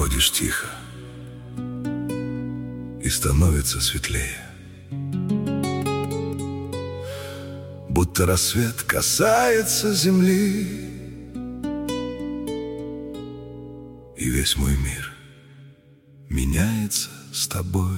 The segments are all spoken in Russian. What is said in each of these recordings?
уходишь тихо, и становится светлее. Будто рассвет касается земли, и весь мой мир меняется с тобой.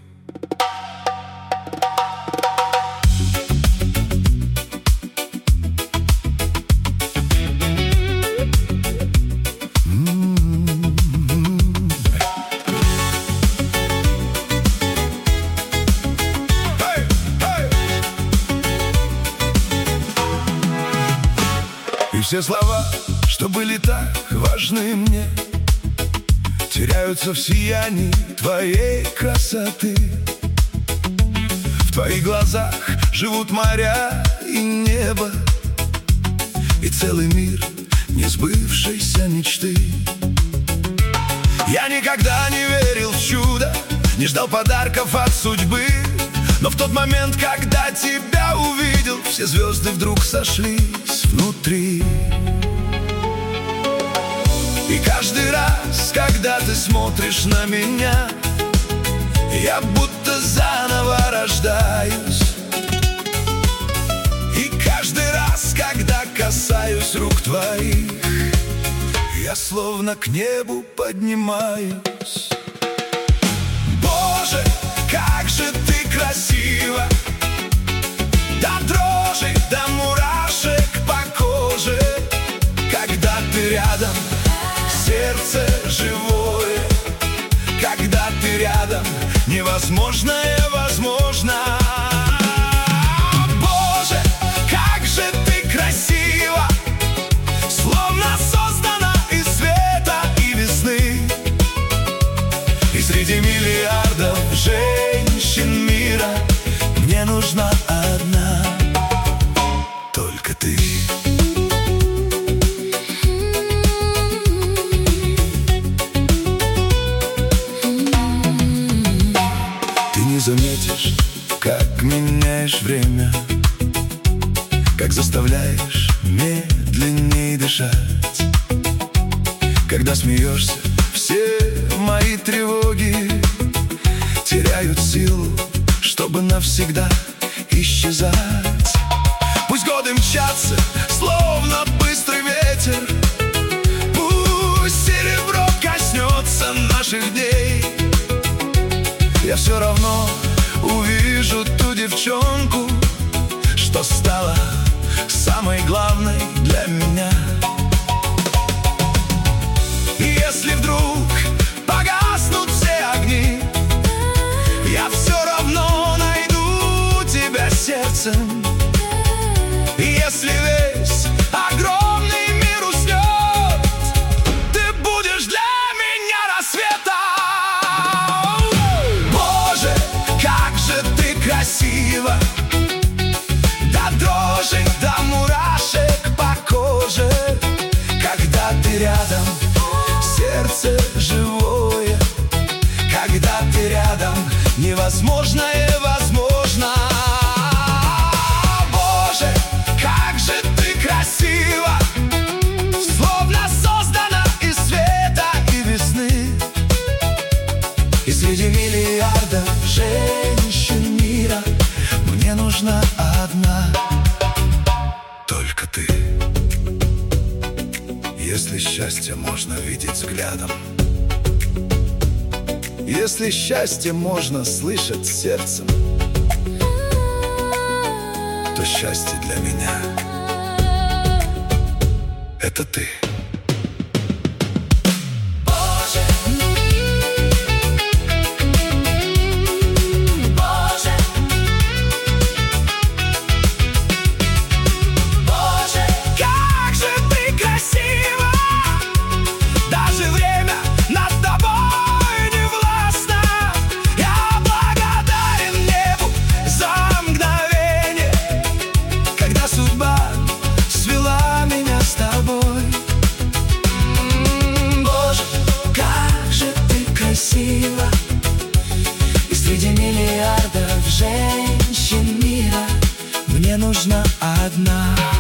И все слова, что были так важны мне, теряются в сиянии твоей красоты. В твоих глазах живут моря и небо, и целый мир несбывшейся мечты. Я никогда не верил в чудо, не ждал подарков от судьбы, но в тот момент, когда тебя увидел, все звезды вдруг сошлись внутри. И каждый раз, когда ты смотришь на меня, я будто заново рождаюсь. И каждый раз, когда касаюсь рук твоих, я словно к небу поднимаюсь. Боже, как же ты красива! До дрожи, до мурашек по коже, когда ты рядом, сердце живое. Когда ты рядом, невозможное возможно. Боже, как же ты красива! Словно создана из света и весны. И среди миллиардов женщин мира мне нужна одна, только ты. Ты не заметишь, как меняешь время, как заставляешь медленнее дышать. Когда смеешься, все мои тревоги теряют силу, чтобы навсегда исчезать. Пусть годы мчатся, словно быстрый ветер, пусть серебро коснется наших дней, я все равно увижу ту девчонку, что стала самой главной для меня. И если вдруг погаснут все огни, я все равно найду тебя сердцем. И если весь огромный мир уснет, ты будешь для меня рассветом. Боже, как же ты красива! До дрожи, до мурашек по коже, когда ты рядом, сердце живое. Когда ты рядом, невозможное возможно. Боже, как же ты красива! Словно создана из света и весны. И среди миллиардов женщин мира мне нужна одна, только ты. Если счастье можно видеть взглядом, если счастье можно слышать сердцем, то счастье для меня — это ты. И среди миллиардов женщин мира мне нужна одна.